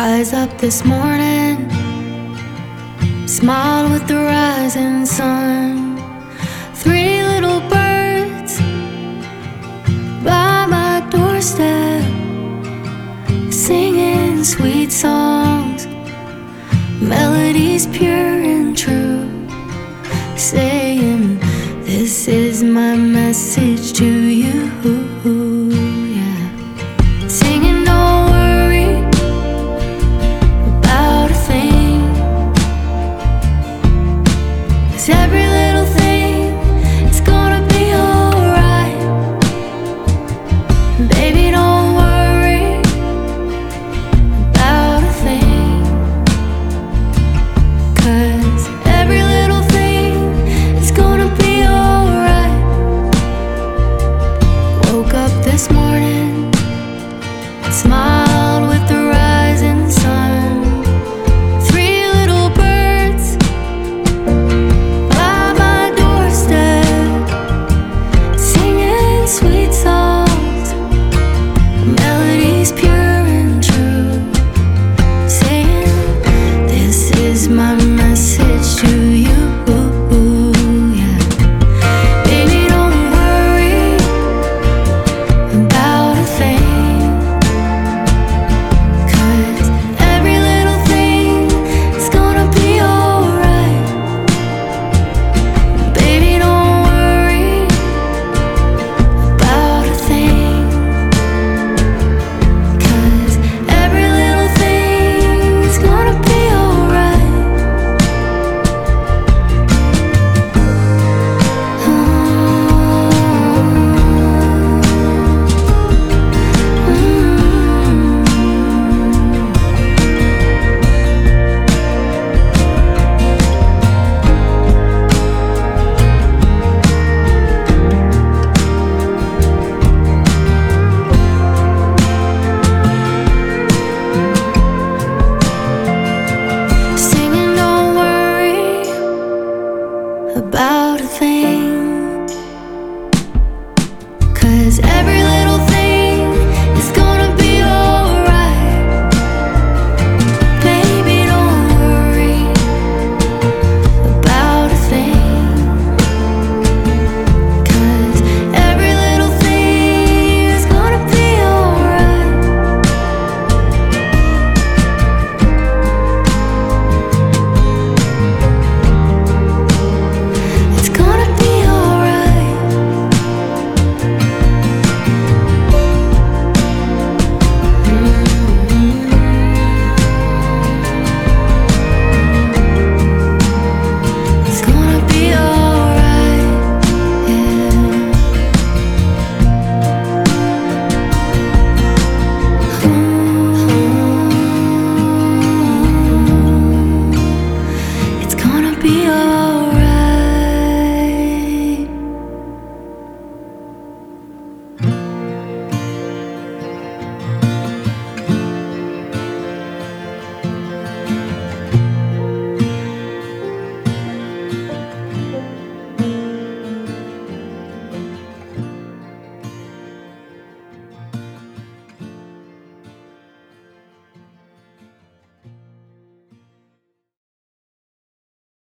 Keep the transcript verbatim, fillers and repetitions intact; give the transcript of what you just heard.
Rise up this morning, smile with the rising sun. Three little birds by my doorstep, singing sweet songs, melodies pure and true, saying, this is my message to you. Yeah. Singing, don't worry about a thing, 'cause every little thing is gonna be alright. Baby, don't worry about a thing, 'cause every little thing is gonna be alright. Woke up this morning, smiled with the rising sun. Three little birds by my doorstep, singing sweet songs, melodies pure and true, saying, this is my